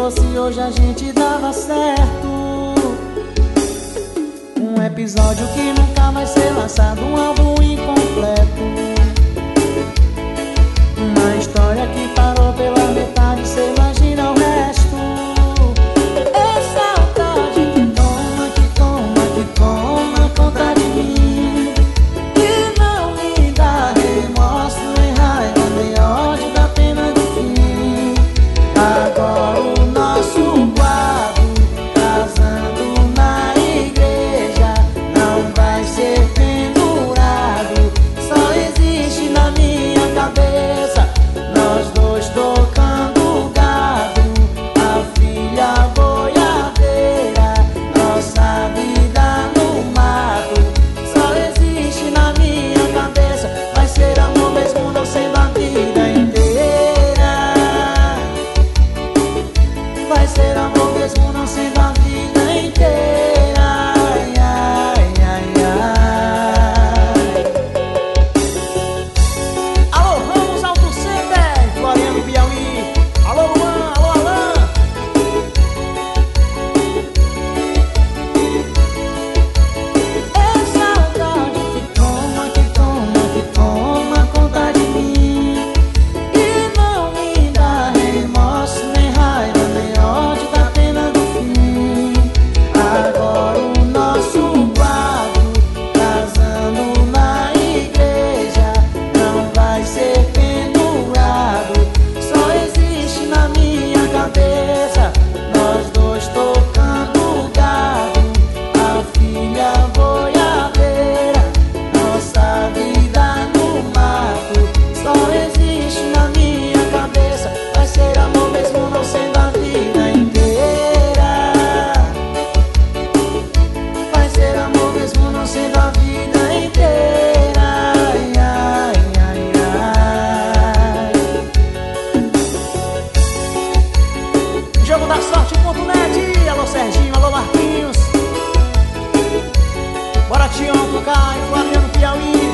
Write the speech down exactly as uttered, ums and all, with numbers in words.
fosse hoje a gente dava certo. Um episódio que nunca vai ser lançado, um álbum incompleto. Uma história que parou pela metade, cê imagina o resto. É saudade que toma, que toma, que toma conta de mim, que não me dá remorso, nem raiva, nem ódio da pena do fim. Agora o nosso quadro, casando na igreja, não vai ser pendurado, só existe na minha cabeça. Nós dois tocando gado, a filha boiadeira, nossa vida no mato, só existe na minha cabeça. Vai ser amor mesmo não sendo a vida inteira. Vai ser amor mesmo não sendo a vida inteira. Ai, ai, ai, ai. Alô, Ramos Auto Center, Floriano, Piauí. Alô, Luan, alô, Alan. É saudade que toma, que toma, que toma conta de mim, e não me dá remorso, nem raiva, nem ódio da pena do fim. Agora o nosso quadro, casando na igreja, não vai ser pendurado, só existe na minha cabeça. Nós dois tocando gado, a filha boiadeira, nossa vida no mato, só existe na minha cabeça. Vai ser amor mesmo não sendo a vida inteira. Vai ser amor mesmo não sendo a vida inteira. Ai, ai, ai, ai. Jogo da sorte ponto net. Alô Serginho, alô Marquinhos. Bora Tião, Cai, Floriano, Piauí.